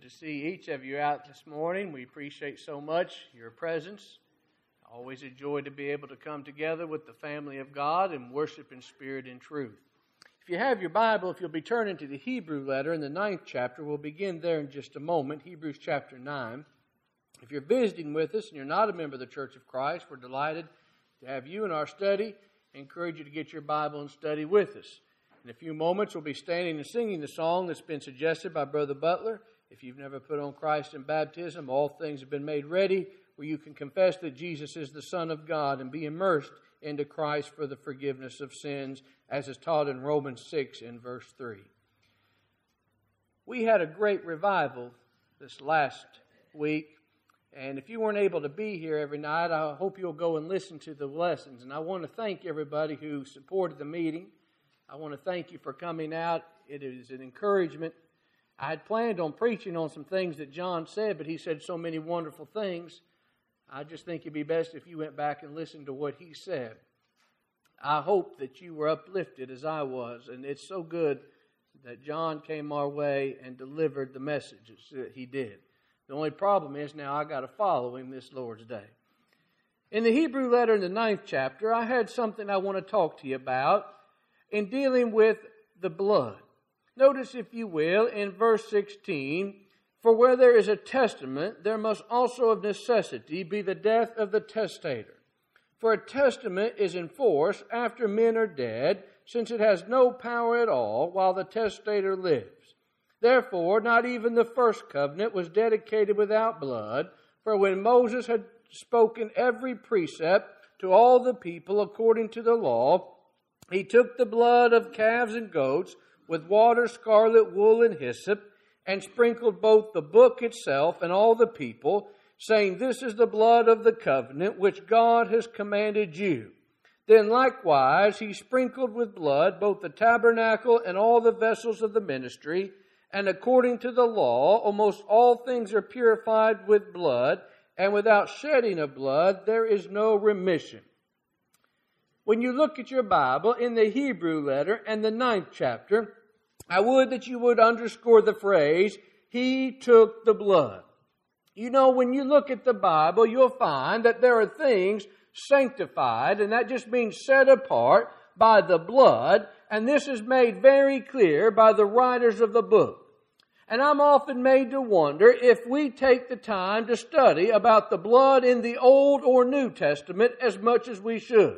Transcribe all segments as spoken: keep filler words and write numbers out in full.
Good to see each of you out this morning. We appreciate so much your presence. Always a joy to be able to come together with the family of God and worship in spirit and truth. If you have your Bible, if you'll be turning to the Hebrew letter in the ninth chapter, we'll begin there in just a moment, Hebrews chapter nine. If you're visiting with us and you're not a member of the Church of Christ, we're delighted to have you in our study. I encourage you to get your Bible and study with us. In a few moments, we'll be standing and singing the song that's been suggested by Brother Butler. If you've never put on Christ in baptism, all things have been made ready, where you can confess that Jesus is the Son of God and be immersed into Christ for the forgiveness of sins, as is taught in Romans six in verse three. We had a great revival this last week, and if you weren't able to be here every night, I hope you'll go and listen to the lessons. And I want to thank everybody who supported the meeting. I want to thank you for coming out. It is an encouragement. I had planned on preaching on some things that John said, but he said so many wonderful things. I just think it'd be best if you went back and listened to what he said. I hope that you were uplifted as I was, and it's so good that John came our way and delivered the messages that he did. The only problem is now I got to follow him this Lord's Day. In the Hebrew letter in the ninth chapter, I had something I want to talk to you about in dealing with the blood. Notice, if you will, in verse sixteen, for where there is a testament, there must also of necessity be the death of the testator. For a testament is in force after men are dead, since it has no power at all while the testator lives. Therefore, not even the first covenant was dedicated without blood, for when Moses had spoken every precept to all the people according to the law, he took the blood of calves and goats with water, scarlet wool, and hyssop, and sprinkled both the book itself and all the people, saying, this is the blood of the covenant which God has commanded you. Then likewise he sprinkled with blood both the tabernacle and all the vessels of the ministry, and according to the law, almost all things are purified with blood, and without shedding of blood there is no remission. When you look at your Bible in the Hebrew letter and the ninth chapter, I would that you would underscore the phrase, he took the blood. You know, when you look at the Bible, you'll find that there are things sanctified, and that just means set apart by the blood, and this is made very clear by the writers of the book. And I'm often made to wonder if we take the time to study about the blood in the Old or New Testament as much as we should.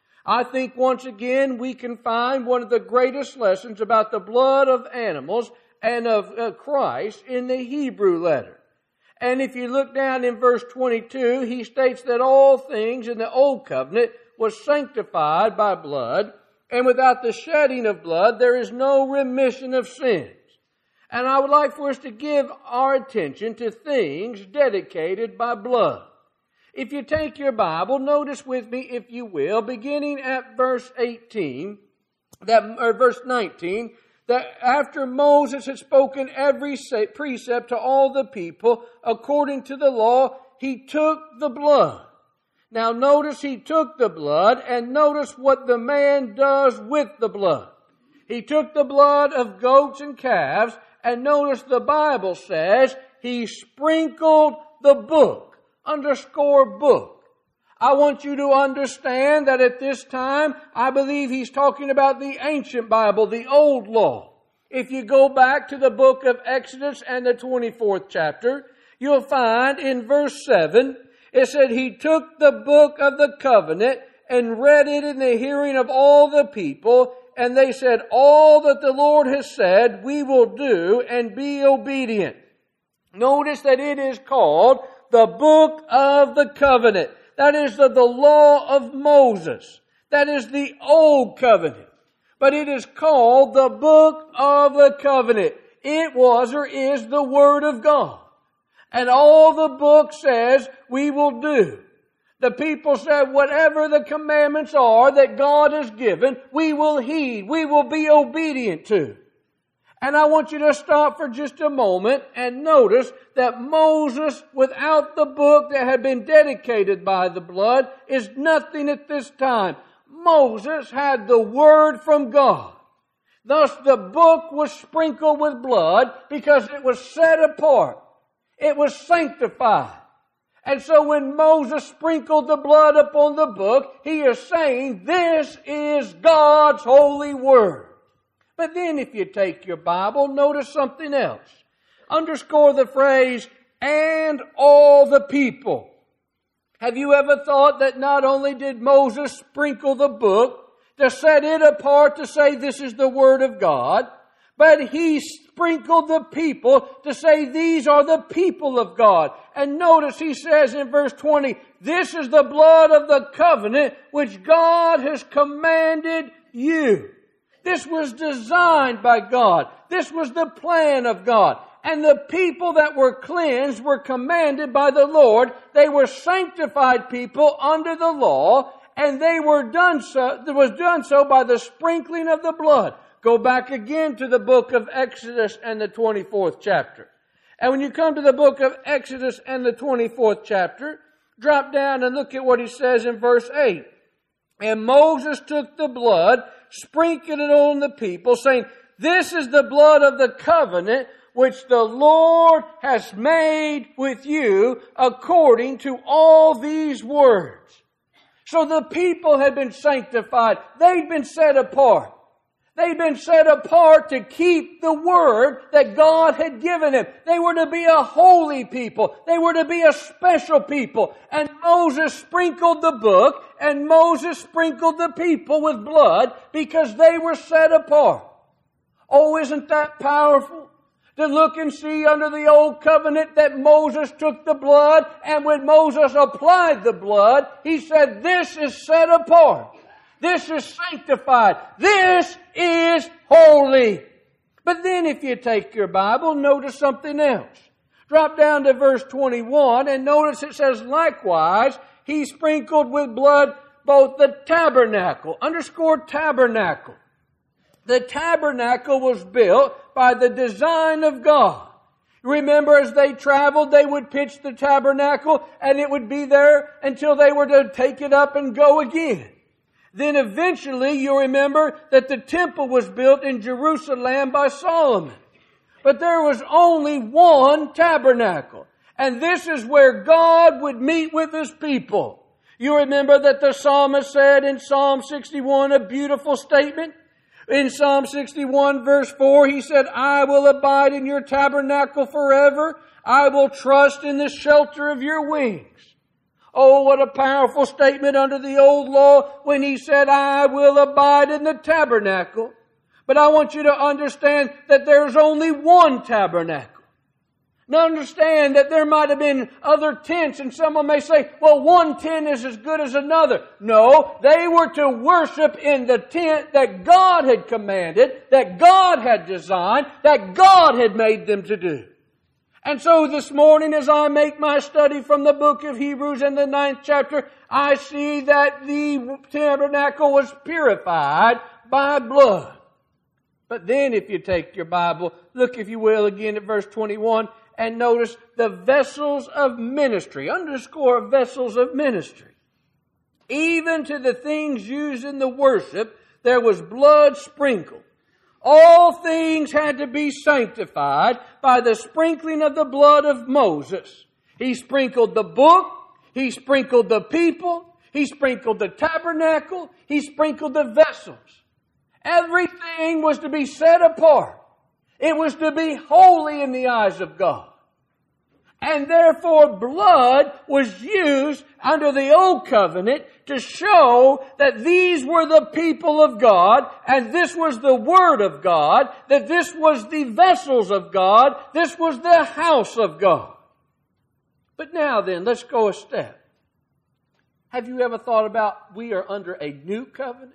I think once again we can find one of the greatest lessons about the blood of animals and of uh, Christ in the Hebrew letter. And if you look down in verse twenty-two, he states that all things in the Old Covenant was sanctified by blood, and without the shedding of blood there is no remission of sins. And I would like for us to give our attention to things dedicated by blood. If you take your Bible, notice with me, if you will, beginning at verse eighteen, that or verse nineteen, that after Moses had spoken every precept to all the people according to the law, he took the blood. Now notice he took the blood, and notice what the man does with the blood. He took the blood of goats and calves, and notice the Bible says he sprinkled the book. Underscore book. I want you to understand that at this time, I believe he's talking about the ancient Bible, the old law. If you go back to the book of Exodus and the twenty-fourth chapter, you'll find in verse seven, it said he took the book of the covenant and read it in the hearing of all the people, and they said, all that the Lord has said we will do and be obedient. Notice that it is called the book of the covenant. That is the, the law of Moses. That is the old covenant. But it is called the book of the covenant. It was or is the word of God. And all the book says we will do. The people said whatever the commandments are that God has given, we will heed. We will be obedient to. And I want you to stop for just a moment and notice that Moses, without the book that had been dedicated by the blood, is nothing at this time. Moses had the word from God. Thus the book was sprinkled with blood because it was set apart. It was sanctified. And so when Moses sprinkled the blood upon the book, he is saying this is God's holy word. But then if you take your Bible, notice something else. Underscore the phrase, and all the people. Have you ever thought that not only did Moses sprinkle the book to set it apart to say this is the word of God, but he sprinkled the people to say these are the people of God. And notice he says in verse twenty, this is the blood of the covenant which God has commanded you. This was designed by God. This was the plan of God. And the people that were cleansed were commanded by the Lord. They were sanctified people under the law, and they were done so, it was done so by the sprinkling of the blood. Go back again to the book of Exodus and the twenty-fourth chapter. And when you come to the book of Exodus and the twenty-fourth chapter, drop down and look at what he says in verse eight. And Moses took the blood, sprinkled it on the people, saying, this is the blood of the covenant which the Lord has made with you according to all these words. So the people had been sanctified. They'd been set apart. They'd been set apart to keep the word that God had given them. They were to be a holy people. They were to be a special people. And Moses sprinkled the book, and Moses sprinkled the people with blood because they were set apart. Oh, isn't that powerful? To look and see under the old covenant that Moses took the blood, and when Moses applied the blood, he said, this is set apart. This is sanctified. This is holy. But then if you take your Bible, notice something else. Drop down to verse twenty-one and notice it says, likewise, he sprinkled with blood both the tabernacle. Underscore tabernacle. The tabernacle was built by the design of God. Remember, as they traveled, they would pitch the tabernacle and it would be there until they were to take it up and go again. Then eventually, you remember that the temple was built in Jerusalem by Solomon. But there was only one tabernacle. And this is where God would meet with His people. You remember that the psalmist said in Psalm sixty-one, a beautiful statement? In Psalm sixty-one verse four, he said, I will abide in your tabernacle forever. I will trust in the shelter of your wings. Oh, what a powerful statement under the old law when he said, I will abide in the tabernacle. But I want you to understand that there's only one tabernacle. Now understand that there might have been other tents, and someone may say, well, one tent is as good as another. No, they were to worship in the tent that God had commanded, that God had designed, that God had made them to do. And so this morning, as I make my study from the book of Hebrews in the ninth chapter, I see that the tabernacle was purified by blood. But then if you take your Bible, look if you will again at verse twenty-one, and notice the vessels of ministry. Underscore vessels of ministry. Even to the things used in the worship, there was blood sprinkled. All things had to be sanctified by the sprinkling of the blood of Moses. He sprinkled the book. He sprinkled the people. He sprinkled the tabernacle. He sprinkled the vessels. Everything was to be set apart. It was to be holy in the eyes of God. And therefore blood was used under the old covenant to show that these were the people of God, and this was the Word of God, that this was the vessels of God, this was the house of God. But now then, let's go a step. Have you ever thought about we are under a new covenant?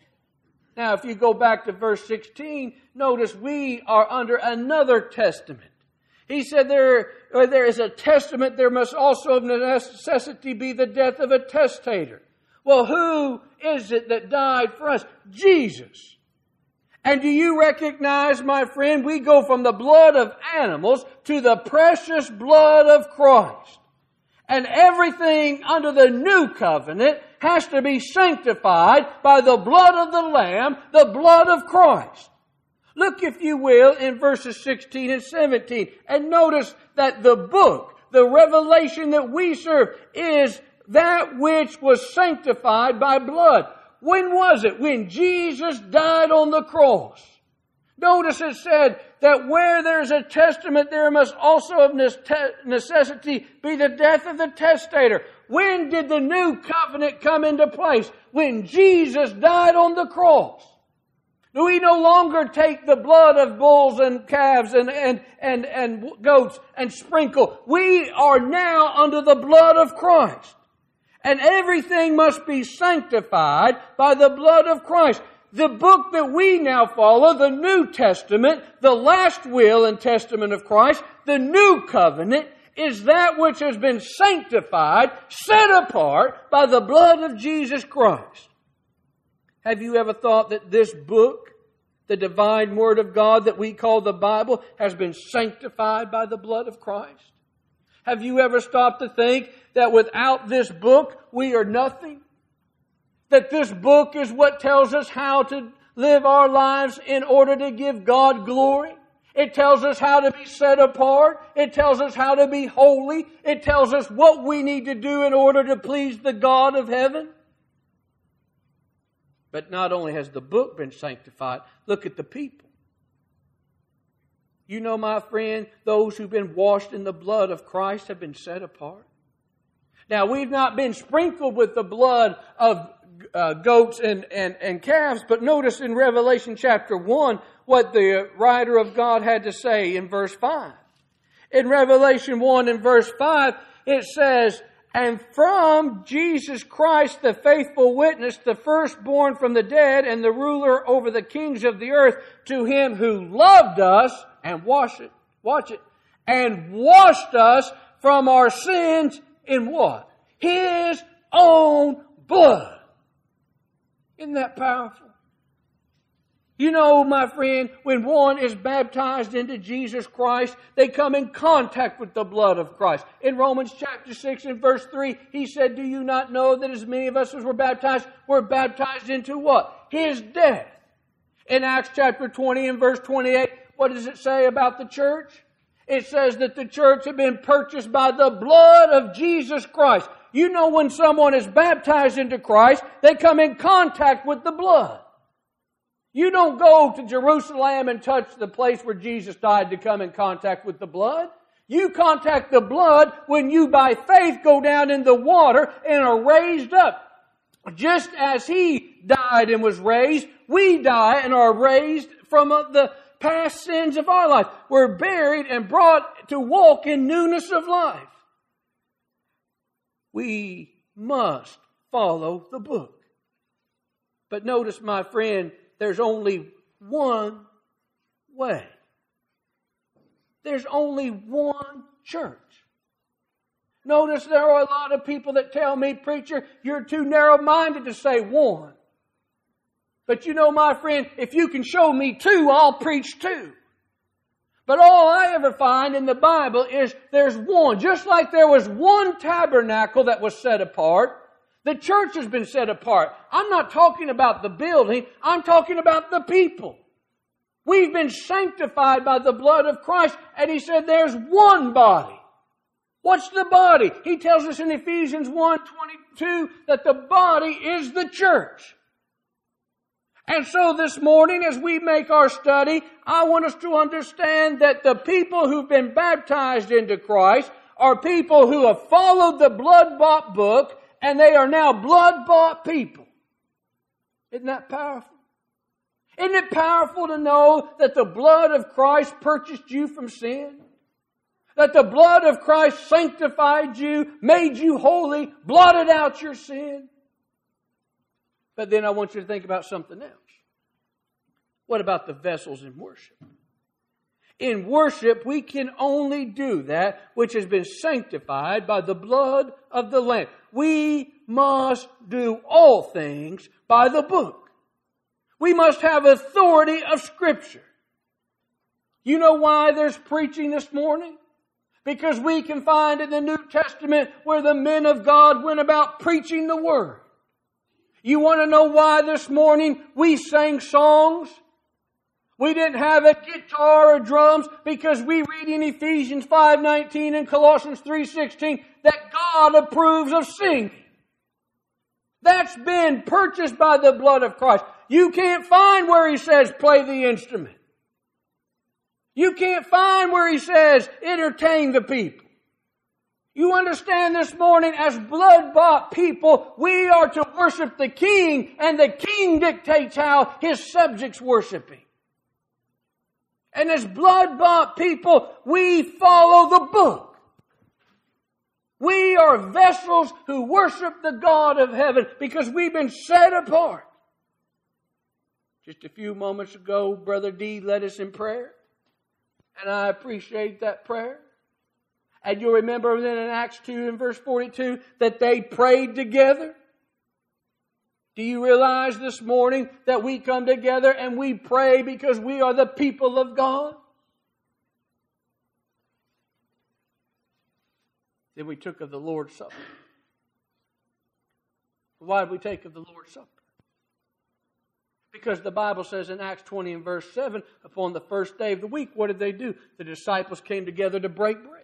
Now, if you go back to verse sixteen, notice we are under another testament. He said there, there is a testament, there must also of necessity be the death of a testator. Well, who is it that died for us? Jesus. And do you recognize, my friend, we go from the blood of animals to the precious blood of Christ. And everything under the new covenant has to be sanctified by the blood of the Lamb, the blood of Christ. Look, if you will, in verses sixteen and seventeen, and notice that the book, the revelation that we serve, is that which was sanctified by blood. When was it? When Jesus died on the cross. Notice it said that where there's a testament, there must also of necessity be the death of the testator. When did the new covenant come into place? When Jesus died on the cross. Do we no longer take the blood of bulls and calves and, and, and, and goats and sprinkle? We are now under the blood of Christ. And everything must be sanctified by the blood of Christ. The book that we now follow, the New Testament, the last will and testament of Christ, the new covenant, is that which has been sanctified, set apart by the blood of Jesus Christ. Have you ever thought that this book, the divine Word of God that we call the Bible, has been sanctified by the blood of Christ? Have you ever stopped to think that without this book, we are nothing? That this book is what tells us how to live our lives in order to give God glory? It tells us how to be set apart. It tells us how to be holy. It tells us what we need to do in order to please the God of heaven. But not only has the book been sanctified, look at the people. You know, my friend, those who've been washed in the blood of Christ have been set apart. Now, we've not been sprinkled with the blood of uh, goats and, and, and calves, but notice in Revelation chapter one what the writer of God had to say in verse five. In Revelation one and verse five, it says, "And from Jesus Christ, the faithful witness, the firstborn from the dead, and the ruler over the kings of the earth, to Him who loved us," and wash it, watch it, "and washed us from our sins in" what? His own blood. Isn't that powerful? You know, my friend, when one is baptized into Jesus Christ, they come in contact with the blood of Christ. In Romans chapter six and verse three, he said, "Do you not know that as many of us as were baptized, were baptized into" what? His death. In Acts chapter twenty and verse twenty-eight, what does it say about the church? It says that the church had been purchased by the blood of Jesus Christ. You know, when someone is baptized into Christ, they come in contact with the blood. You don't go to Jerusalem and touch the place where Jesus died to come in contact with the blood. You contact the blood when you by faith go down in the water and are raised up. Just as He died and was raised, we die and are raised from the past sins of our life. We're buried and brought to walk in newness of life. We must follow the book. But notice, my friend, there's only one way. There's only one church. Notice there are a lot of people that tell me, "Preacher, you're too narrow-minded to say one." But you know, my friend, if you can show me two, I'll preach two. But all I ever find in the Bible is there's one. Just like there was one tabernacle that was set apart, the church has been set apart. I'm not talking about the building. I'm talking about the people. We've been sanctified by the blood of Christ. And He said there's one body. What's the body? He tells us in Ephesians one twenty-two that the body is the church. And so this morning, as we make our study, I want us to understand that the people who've been baptized into Christ are people who have followed the blood-bought book, and they are now blood-bought people. Isn't that powerful? Isn't it powerful to know that the blood of Christ purchased you from sin? That the blood of Christ sanctified you, made you holy, blotted out your sin? But then I want you to think about something else. What about the vessels in worship? In worship, we can only do that which has been sanctified by the blood of the Lamb. We must do all things by the book. We must have authority of Scripture. You know why there's preaching this morning? Because we can find in the New Testament where the men of God went about preaching the Word. You want to know why this morning we sang songs? We didn't have a guitar or drums because we read in Ephesians five nineteen and Colossians three sixteen that God approves of singing. That's been purchased by the blood of Christ. You can't find where He says play the instrument. You can't find where He says entertain the people. You understand this morning, as blood-bought people, we are to worship the King, and the King dictates how His subjects worship Him. And as blood-bought people, we follow the book. We are vessels who worship the God of heaven because we've been set apart. Just a few moments ago, Brother D led us in prayer. And I appreciate that prayer. And you'll remember then in Acts two and verse forty-two that they prayed together. Do you realize this morning that we come together and we pray because we are the people of God? Then we took of the Lord's Supper. Why did we take of the Lord's Supper? Because the Bible says in Acts twenty and verse seven, upon the first day of the week, what did they do? The disciples came together to break bread.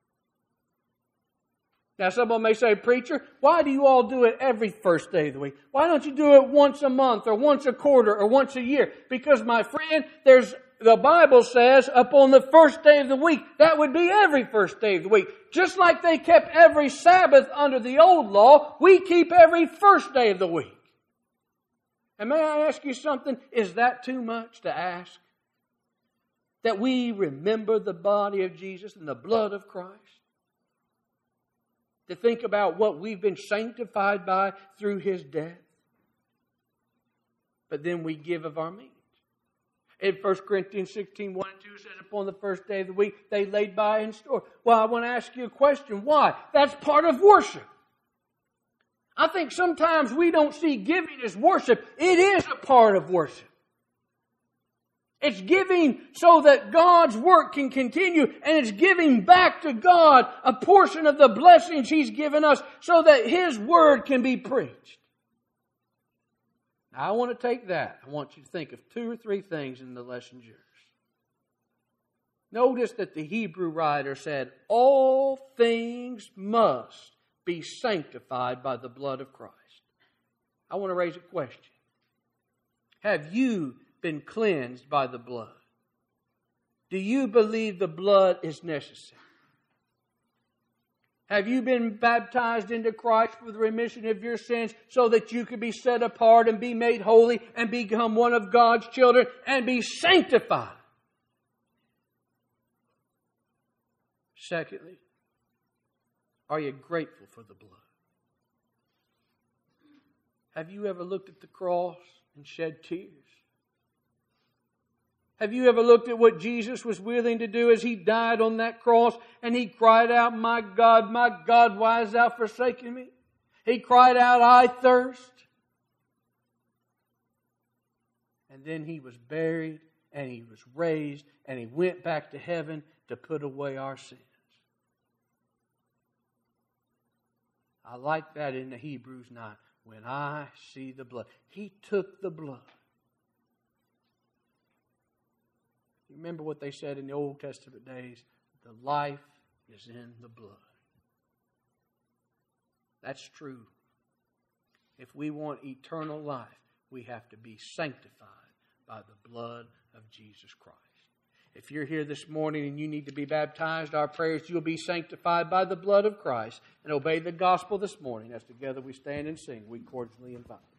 Now someone may say, preacher, why do you all do it every first day of the week? Why don't you do it once a month or once a quarter or once a year? Because my friend, there's the Bible says upon the first day of the week, that would be every first day of the week. Just like they kept every Sabbath under the old law, we keep every first day of the week. And may I ask you something? Is that too much to ask? That we remember the body of Jesus and the blood of Christ? To think about what we've been sanctified by through His death. But then we give of our means. In First Corinthians sixteen, one and two says, upon the first day of the week, they laid by in store. Well, I want to ask you a question. Why? That's part of worship. I think sometimes we don't see giving as worship. It is a part of worship. It's giving so that God's work can continue, and it's giving back to God a portion of the blessings He's given us so that His Word can be preached. Now, I want to take that. I want you to think of two or three things in the lesson's yours. Notice that the Hebrew writer said, all things must be sanctified by the blood of Christ. I want to raise a question. Have you been cleansed by the blood? Do you believe the blood is necessary? Have you been baptized into Christ for the remission of your sins so that you could be set apart and be made holy and become one of God's children and be sanctified? Secondly, are you grateful for the blood? Have you ever looked at the cross and shed tears? Have you ever looked at what Jesus was willing to do as He died on that cross and He cried out, my God, my God, why hast Thou forsaken me? He cried out, I thirst. And then He was buried and He was raised and He went back to heaven to put away our sins. I like that in the Hebrews nine. When I see the blood. He took the blood. Remember what they said in the Old Testament days? The life is in the blood. That's true. If we want eternal life, we have to be sanctified by the blood of Jesus Christ. If you're here this morning and you need to be baptized, our prayer is you'll be sanctified by the blood of Christ and obey the gospel this morning. As together we stand and sing, we cordially invite.